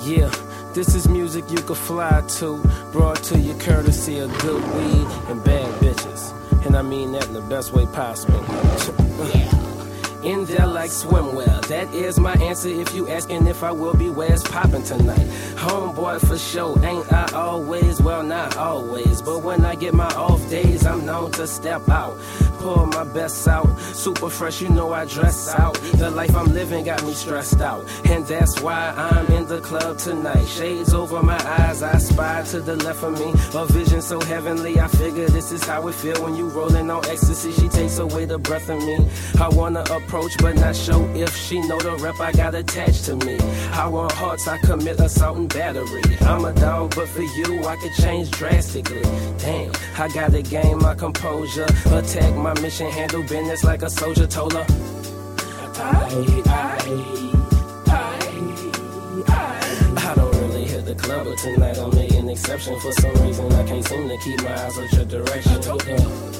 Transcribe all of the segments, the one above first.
Yeah, this is music you could fly to, brought to you courtesy of good weed and bad bitches. And I mean that in the best way possible. In there like swimwear, that is my answer if you asking if I will be where's poppin' tonight. Homeboy for sure, ain't I always? Well, not always, but when I get my off days, I'm known to step out, pull my best out, super fresh, you know I dress out. The life I'm living got me stressed out, and that's why I'm in the club tonight. Shades over my eyes, I spy to the left of me, a vision so heavenly, I figure this is how it feel when you rollin' on ecstasy. She takes away the breath of me. I wanna approach but not show if she know the rep I got attached to me. I want hearts, I commit assault and battery. I'm a dog, but for you I could change drastically. Damn, I gotta gain my composure, attack my mission, handle business like a soldier. Told her I don't really hit the club, but tonight I'll make an exception. For some reason I can't seem to keep my eyes on your direction. Told her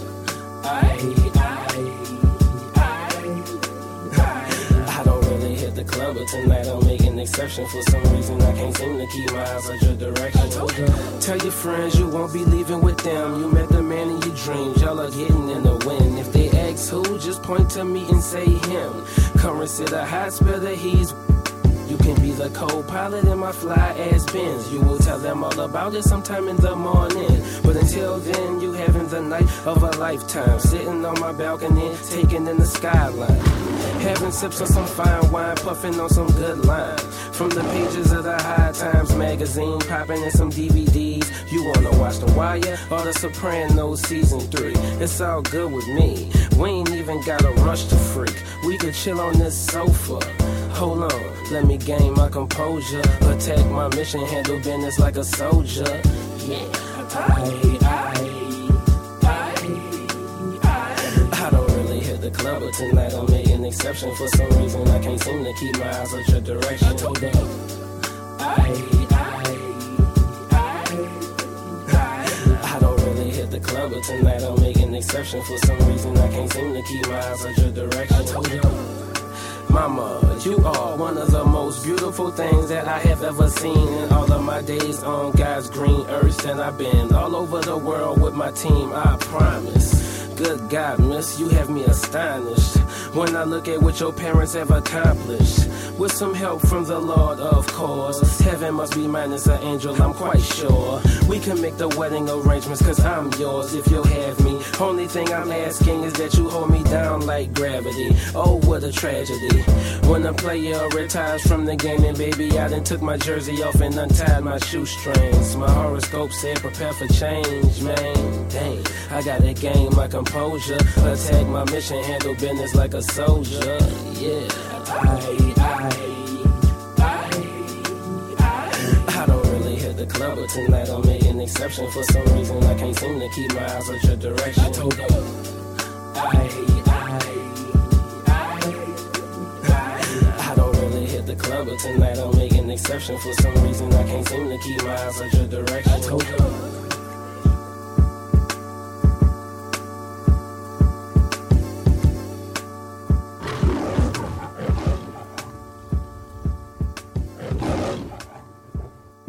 I don't really hit the club, but tonight I'll make an exception. For some reason I can't seem to keep my eyes on your direction. Told her, tell your friends you won't be leaving with them. You met the man in your dreams, y'all are getting in the wind. If they ask who, just point to me and say him. Currency the hot spell that he's. You can be the co-pilot in my fly-ass Benz. You will tell them all about it sometime in the morning. But until then, you having the night of a lifetime. Sitting on my balcony, taking in the skyline. Having sips of some fine wine, puffing on some good lines. From the pages of the High Times magazine, popping in some DVDs. You wanna watch The Wire or The Sopranos season 3? It's all good with me. We ain't even gotta rush to freak. We could chill on this sofa. Hold on, let me gain my composure. Attack my mission, handle business like a soldier. Yeah. I don't really hit the club, but tonight I'll make an exception. For some reason I can't seem to keep my eyes on your direction. Told her I don't really hit the club, but tonight I'll make an exception. For some reason I can't seem to keep my eyes on your direction. Told her Mama, you are one of the most beautiful things that I have ever seen in all of my days on God's green earth. And I've been all over the world with my team, I promise. Good God, miss, you have me astonished when I look at what your parents have accomplished. With some help from the Lord, of course. Heaven must be minus an angel, I'm quite sure. We can make the wedding arrangements, cause I'm yours if you'll have me. Only thing I'm asking is that you hold me down like gravity. Oh, what a tragedy. When a player retires from the game, and baby, I done took my jersey off and untied my shoestrings. My horoscope said prepare for change, man. Dang, I gotta gain my composure. Attack my mission, handle business like a soldier. Yeah, I don't really hit the club, but tonight I'll make an exception. For some reason I can't seem to keep my eyes on your direction. I told her I don't really hit the club, but tonight I'll make an exception. For some reason I can't seem to keep my eyes on your direction. I told her